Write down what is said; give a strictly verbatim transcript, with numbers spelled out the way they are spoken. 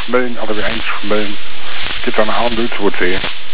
Vermeulen, alweer eens Vermeulen. Dit aan de hand doet, wordt weer.